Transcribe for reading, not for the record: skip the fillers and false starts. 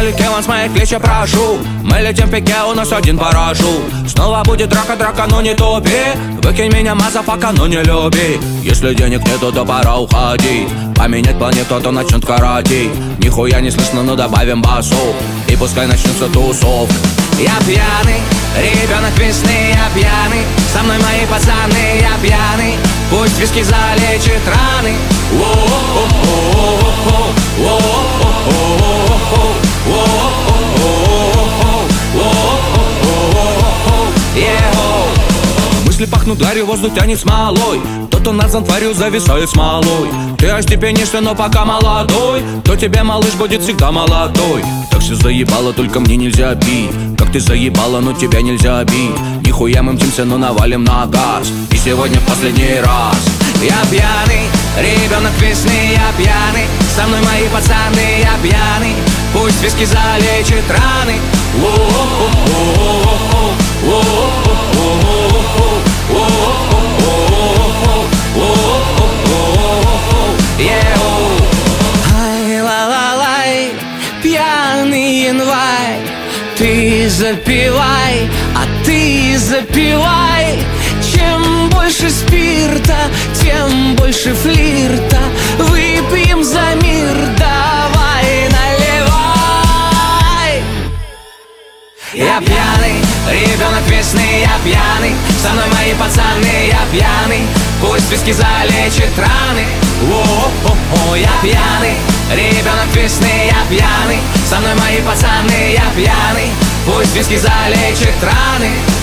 налегке, вон с моих плеч я прошу. Мы летим в пике, у нас один парашют. Снова будет драка, но не тупи. Выкинь меня, мазафака, но не люби. Если денег нету, то пора уходить. Поменять планету, то начнет каратить. Нихуя не слышно, но добавим басу. И пускай начнется тусовка. Я пьяный, ребенок весны, я пьяный. Со мной мои пацаны, я пьяный. Пусть виски залечит раны. Мысли пахнут гарью, воздух тянет смолой. Кто-то нас за тварью зависает смолой. Ты остепенишься, но пока молодой. То тебе, малыш, будет всегда молодой. Так все заебало, только мне нельзя бить. Как ты заебала, но тебя нельзя бить. Нихуя мы мчимся, но навалим на газ. И сегодня в последний раз. Я пьяный, ребенок весны, я пьяный. Со мной мои пацаны, я пьяный. Пусть виски залечит раны. Ай-ла-ла-лай, пьяный январь. Ты запивай, а ты запивай. Чем больше спирта, тем больше флирта. Выпьем за мир, давай наливай. Я пьяный, ребенок весны, я пьяный. Со мной мои пацаны, я пьяный. Пусть виски залечит раны. О-о-о, я пьяный, ребенок весны, я пьяный. Со мной мои пацаны, я пьяный. Пусть виски залечит раны.